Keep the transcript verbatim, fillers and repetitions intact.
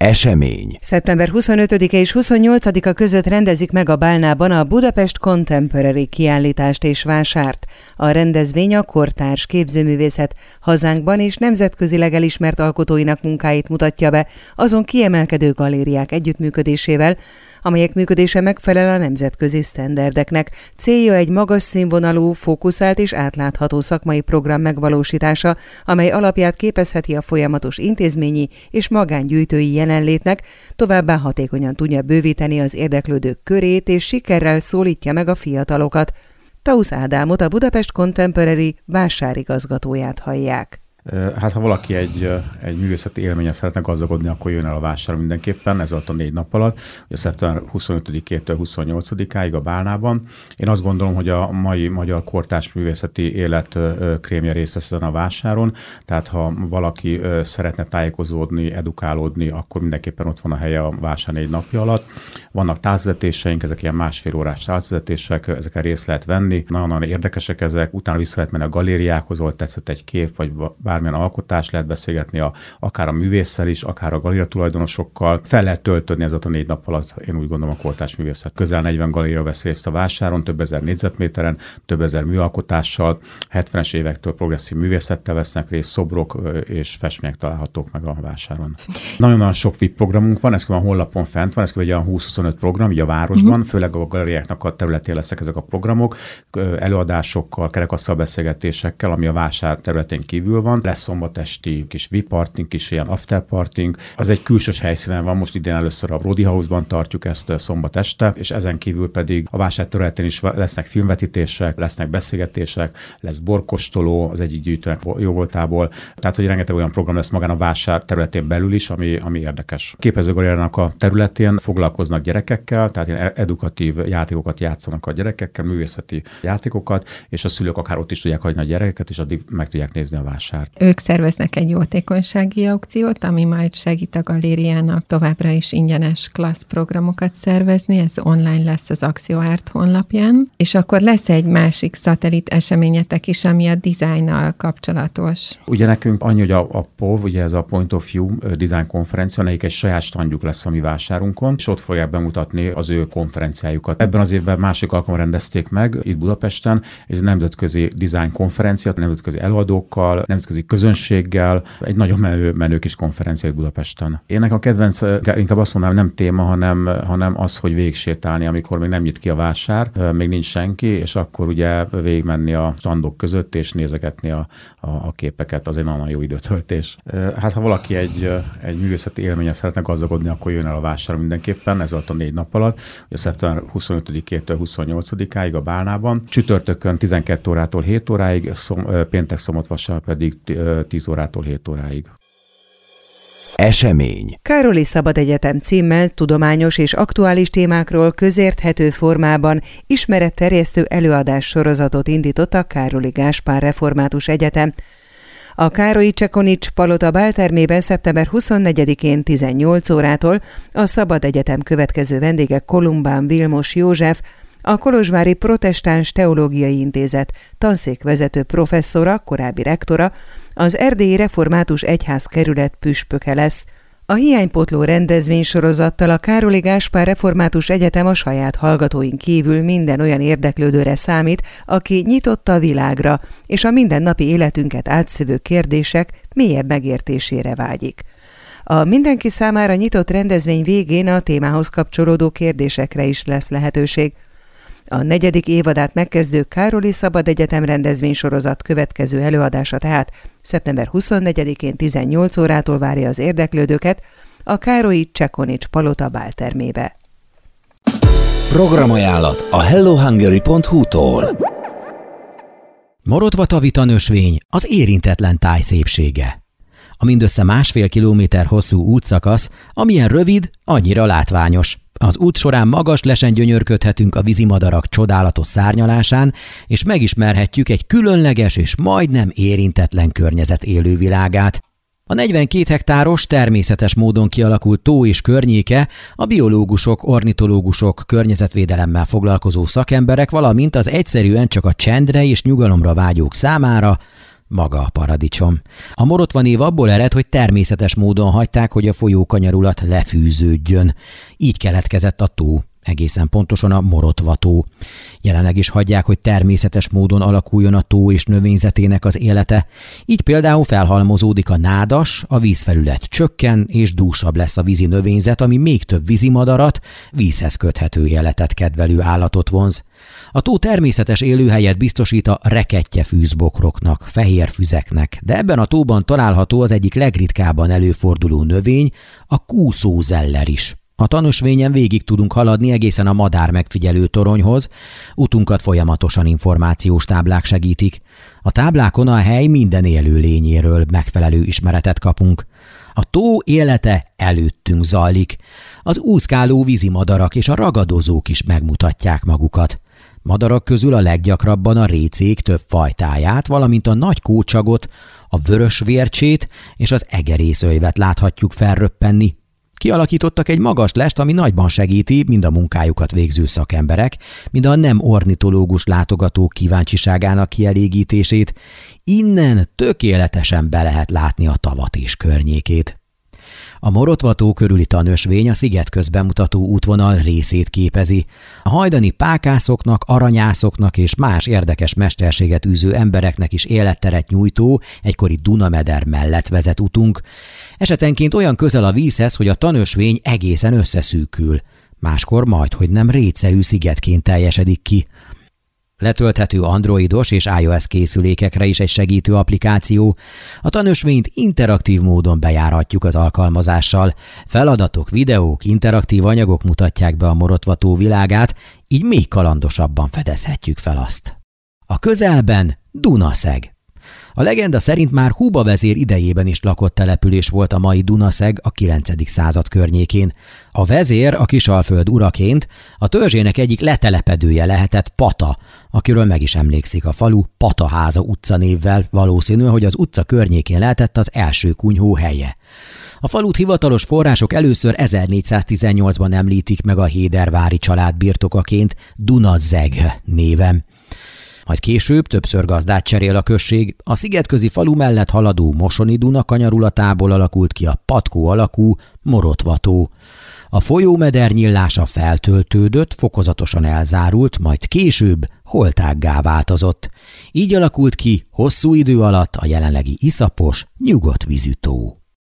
Esemény. szeptember huszonötödike és huszonnyolcadika között rendezik meg a Bálnában a Budapest Contemporary kiállítást és vásárt. A rendezvény a kortárs képzőművészet hazánkban és nemzetközileg elismert alkotóinak munkáit mutatja be, azon kiemelkedő galériák együttműködésével, amelyek működése megfelel a nemzetközi sztenderdeknek. Célja egy magas színvonalú, fókuszált és átlátható szakmai program megvalósítása, amely alapját képezheti a folyamatos intézményi és magángyűjtői jelenlétnek, továbbá hatékonyan tudja bővíteni az érdeklődők körét és sikerrel szólítja meg a fiatalokat. Tausz Ádámot, a Budapest Contemporary vásárigazgatóját hallják. Hát ha valaki egy, egy művészeti élményen szeretne gazdagodni, akkor jön el a vásárra mindenképpen, ez alatt a négy nap alatt, ugye szeptember huszonötödikétől huszonnyolcadikáig a Bálnában. Én azt gondolom, hogy a mai magyar kortárs művészeti élet krémje részt vesz ezen a vásáron, tehát ha valaki szeretne tájékozódni, edukálódni, akkor mindenképpen ott van a helye a vásár négy napja alatt. Vannak távvezetéseink, ezek ilyen másfél órás távvezetések, ezeken részt lehet venni, nagyon-nagyon érdekesek ezek, utána vissza lehet menni a galériákhoz, ahol tetszett egy kép, vagy bármilyen alkotás, lehet beszélgetni a, akár a művésszel is, akár a galéria tulajdonosokkal. Fel lehet töltődni ez a négy nap alatt, én úgy gondolom, a kortárs művészet. Közel negyven galéria vesz részt a vásáron, több ezer négyzetméteren, több ezer műalkotással, hetvenes évektől progresszív művészettel vesznek részt, szobrok és festmények találhatók meg a vásáron. Nagyon-nagyon sok vé i pé programunk van, ez a honlapon fent van, ez egy olyan húsz-huszonöt program, így a városban, mm-hmm. főleg a galériáknak a területén lesznek ezek a programok, előadásokkal, kerekasztal beszélgetésekkel, ami a vásár területén kívül van. Lesz szombat esti kis vé i pé-partink is, ilyen afterpartink. Az egy külsős helyszínen van, most idén először a Brody House-ban tartjuk ezt szombat este, és ezen kívül pedig a vásár területén is lesznek filmvetítések, lesznek beszélgetések, lesz borkostoló az egyik gyűjtőnek jó voltából. Tehát, hogy rengeteg olyan program lesz magán a vásár területén belül is, ami, ami érdekes. Képezőgalériának a területén foglalkoznak gyerekekkel, tehát ilyen edukatív játékokat játszanak a gyerekekkel, művészeti játékokat, és a szülők akár ott is tudják hagyni a gyerekeket, és addig meg tudják nézni a vásárt. Ők szerveznek egy jótékonysági aukciót, ami majd segít a galériának továbbra is ingyenes klassz programokat szervezni, ez online lesz az Akcióárt honlapján, és akkor lesz egy másik szatellit eseményetek is, ami a dizájnnal kapcsolatos. Ugye nekünk annyi, hogy a, a pé o vé, ugye ez a Point of View Design konferencia, amelyik egy saját standjuk lesz a mi vásárunkon, és ott fogják bemutatni az ő konferenciájukat. Ebben az évben másik alkalommal rendezték meg itt Budapesten, ez egy nemzetközi design konferencia, nemzetközi előadókkal, nemzetközi közönséggel, egy nagyon menő, menő kis konferencia Budapesten. Én nekem a kedvenc, inkább azt mondanám, nem téma, hanem, hanem az, hogy végigsétálni, amikor még nem nyit ki a vásár, még nincs senki, és akkor ugye végigmenni a standok között, és nézegetni a, a, a képeket, az egy nagyon jó időtöltés. Hát ha valaki egy, egy művészeti élményen szeretne gazdagodni, akkor jön el a vásár mindenképpen, ez alatt a négy nap alatt, ugye szeptember huszonötödikétől huszonnyolcadikáig a Bálnában. Csütörtökön tizenkét órától hét óráig, szom, péntek, szombat, vasárnap pedig tíz órától hét óráig. Esemény. Károlyi Szabad Egyetem címmel tudományos és aktuális témákról közérthető formában ismeretterjesztő előadás sorozatot indított a Károlyi Gáspár Református Egyetem. A Károly Csekonics palota báltermében szeptember huszonnegyedikén tizennyolc órától a Szabad Egyetem következő vendége Kolumbán Vilmos József, a Kolozsvári Protestáns Teológiai Intézet tanszékvezető professzora, korábbi rektora, az Erdélyi Református Egyházkerület püspöke lesz. A hiánypótló rendezvénysorozattal a Károlyi Gáspár Református Egyetem a saját hallgatóin kívül minden olyan érdeklődőre számít, aki nyitott a világra, és a mindennapi életünket átszövő kérdések mélyebb megértésére vágyik. A mindenki számára nyitott rendezvény végén a témához kapcsolódó kérdésekre is lesz lehetőség. A negyedik évadát megkezdő Károlyi Szabad Egyetem rendezvénysorozat következő előadása tehát szeptember huszonnegyedikén tizennyolc órától várja az érdeklődőket a Károlyi Csekonics palota báltermébe. Programajánlat a hello hungary pont hu-tól. Marodva-tavita nösvény az érintetlen táj szépsége. A mindössze másfél kilométer hosszú útszakasz, amilyen rövid, annyira látványos. Az út során magas lesen gyönyörködhetünk a vízimadarak csodálatos szárnyalásán, és megismerhetjük egy különleges és majdnem érintetlen környezet élővilágát. A negyvenkét hektáros természetes módon kialakult tó és környéke a biológusok, ornitológusok, környezetvédelemmel foglalkozó szakemberek, valamint az egyszerűen csak a csendre és nyugalomra vágyók számára maga a paradicsom. A Morotva név abból ered, hogy természetes módon hagyták, hogy a folyókanyarulat lefűződjön. Így keletkezett a tó, egészen pontosan a Morotva tó. Jelenleg is hagyják, hogy természetes módon alakuljon a tó és növényzetének az élete. Így például felhalmozódik a nádas, a vízfelület csökken, és dúsabb lesz a vízi növényzet, ami még több vízimadarat, vízhez köthető életet kedvelő állatot vonz. A tó természetes élőhelyet biztosít a rekettye fűzbokroknak, fehér füzeknek, de ebben a tóban található az egyik legritkábban előforduló növény, a kúszózeller is. A tanösvényen végig tudunk haladni egészen a madár megfigyelő toronyhoz, utunkat folyamatosan információs táblák segítik. A táblákon a hely minden élő lényéről megfelelő ismeretet kapunk. A tó élete előttünk zajlik. Az úszkáló vízimadarak és a ragadozók is megmutatják magukat. Madarak közül a leggyakrabban a récék több fajtáját, valamint a nagy kócsagot, a vörös vércsét és az egerészöjvet láthatjuk felröppenni. Kialakítottak egy magas lest, ami nagyban segíti mind a munkájukat végző szakemberek, mind a nem ornitológus látogatók kíváncsiságának kielégítését. Innen tökéletesen be lehet látni a tavat és környékét. A Morotva tó körüli tanösvény a sziget közben mutató útvonal részét képezi. A hajdani pákászoknak, aranyászoknak és más érdekes mesterséget űző embereknek is életteret nyújtó, egykori Dunameder mellett vezet utunk. Esetenként olyan közel a vízhez, hogy a tanösvény egészen összeszűkül. Máskor majdhogy nem rétszerű szigetként teljesedik ki. Letölthető androidos és iOS készülékekre is egy segítő applikáció. A tanösvényt interaktív módon bejárhatjuk az alkalmazással. Feladatok, videók, interaktív anyagok mutatják be a Morotva tó világát, így még kalandosabban fedezhetjük fel azt. A közelben Dunaszeg. A legenda szerint már Huba vezér idejében is lakott település volt a mai Dunaszeg a kilencedik század környékén. A vezér a Kisalföld uraként a törzsének egyik letelepedője lehetett Pata, akiről meg is emlékszik a falu Pataháza utca névvel, valószínű, hogy az utca környékén lehetett az első kunyhó helye. A falut hivatalos források először ezernégyszáztizennyolcban említik meg a hédervári család birtokaként Dunazeg néven. Majd később többször gazdát cserél a község, a szigetközi falu mellett haladó Mosoni Duna kanyarulatából alakult ki a patkó alakú Morotva tó. A folyómeder nyílása feltöltődött, fokozatosan elzárult, majd később holtággá változott. Így alakult ki hosszú idő alatt a jelenlegi iszapos, nyugodt vízű tó.